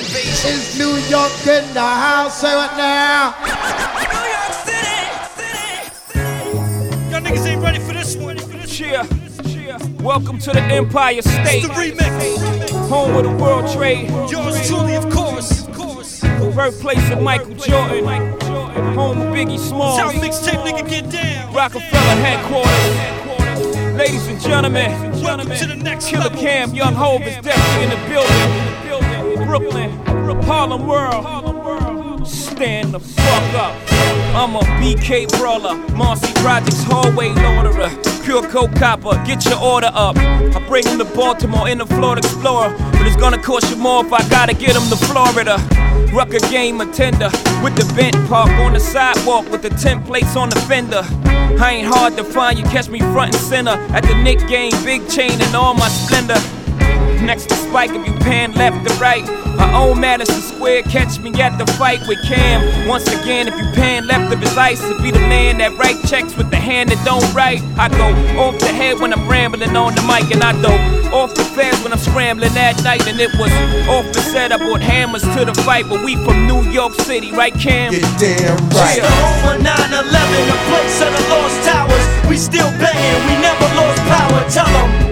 Is New York in the house? Say it now. New York City. Y'all niggas ain't ready for this one. Cheer. Welcome to the Empire State. It's the remix. Home of the World Trade. Yours truly, of course. Birthplace of Michael Jordan. Home of Biggie Smalls. That's how mixtape nigga get down. Rockefeller headquarters. Ladies and gentlemen, Welcome to the next Killer level. Cam, Young Hov is definitely in the building. Brooklyn, Harlem World. Stand the fuck up. I'm a BK brawler, Marcy Projects hallway loaderer, pure coke copper, get your order up. I bring him to Baltimore in the Florida Explorer, but it's gonna cost you more if I gotta get him to Florida. Rucker game attender, with the bent park on the sidewalk with the 10 plates on the fender. I ain't hard to find, you catch me front and center at the Knick game, big chain and all my splendor. Next to Spike if you pan left to right. I own Madison Square, catch me at the fight with Cam. Once again, if you pan left of his ice, to be the man that write checks with the hand that don't write. I go off the head when I'm rambling on the mic, and I go off the fence when I'm scrambling at night. And it was off the set, I brought hammers to the fight, but we from New York City, right Cam? You're damn right. It's the home of 9/11, the place of the lost towers. We still banging, we never lost power. Tell 'em.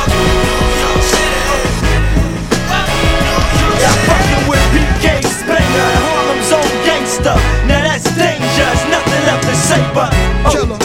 Fucking with BK Spanger, Harlem's own gangster. Now that's dangerous, nothing left to say but Killer.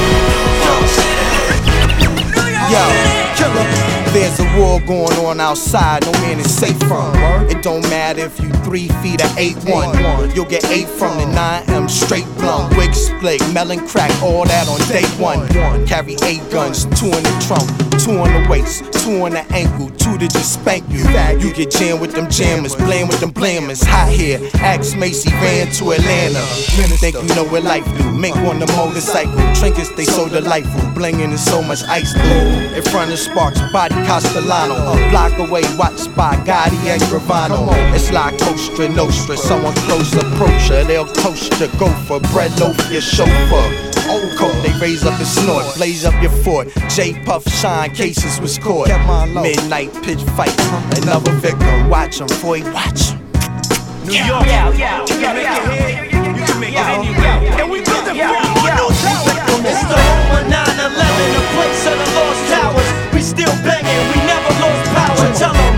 Yo, killer. There's a war going on outside, no man is safe from. It don't matter if you 3 feet or 8'1". You'll get 8 from the 9M straight blunt. Wig split, melon crack, all that on day 1. Carry 8 guns, 2 in the trunk, 2 on the waist, 2 on the ankle, 2 to just spank you. You get jammed with them jammers, blame with them blamers. Hot here, axe Macy ran to Atlanta. Think you know what life do? Make on the motorcycle, trinkets they so delightful. Blinging is so much ice through. In front of Sparks, body Castellano. A block away, watched by Gotti and Gravano. It's like Costa Nostra, someone close approach her. They'll toast you, go for bread loaf, your chauffeur. Old coat, they raise up and snort, blaze up your fort. J Puff shine, cases was caught. Midnight pitch fight, another victim. Watch him, boy, watch him. New York. You can make it here, you can make it anywhere. And we build it from a new tower. It's the home of 9/11, the place of the lost towers. We still banging, we never lost power. Tell 'em.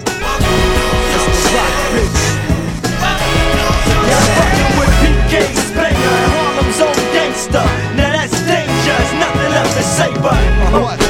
Fucking with BK Spanger, Harlem's own gangster. Now that's dangerous, nothing left to say but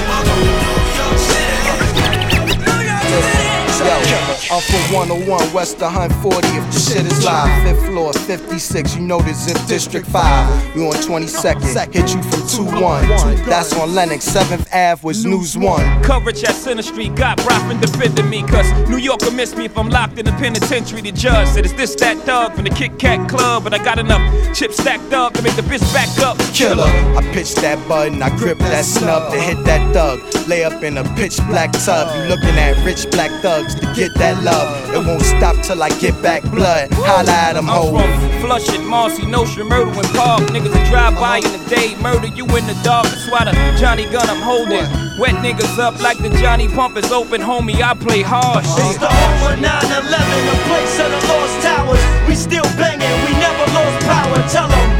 I'm from 101 West of 140 if the shit is live. 5th floor, 56, you know this is District 5. You on 22nd, hit you from 2-1. That's on Lennox, 7th Ave was News 1. Coverage at Center Street got Brockman defending me, cause New York will miss me if I'm locked in the penitentiary. The judge said it's this, that thug from the Kit Kat Club, but I got enough chips stacked up to make the bitch back up. Killer, I pitch that button, I grip that snub to hit that thug. Lay up in a pitch black tub, you looking at rich black thugs to get that love. It won't stop till I get back blood. Holla at them I'm hoes. from Flushing, Marcy, Nostrand, Myrtle and Park. Niggas that drive by in the day, murder you in the dark. That's why the Johnny gun I'm holding. Wet niggas up like the Johnny pump is open, homie. I play hard. It's the home of 9/11, the place of the lost towers. We still banging, we never lost power. Tell 'em.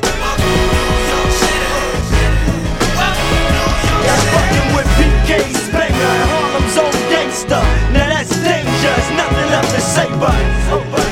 Fucking with BK Spanger, Harlem's own gangster. Now that's dangerous, nothing left to say but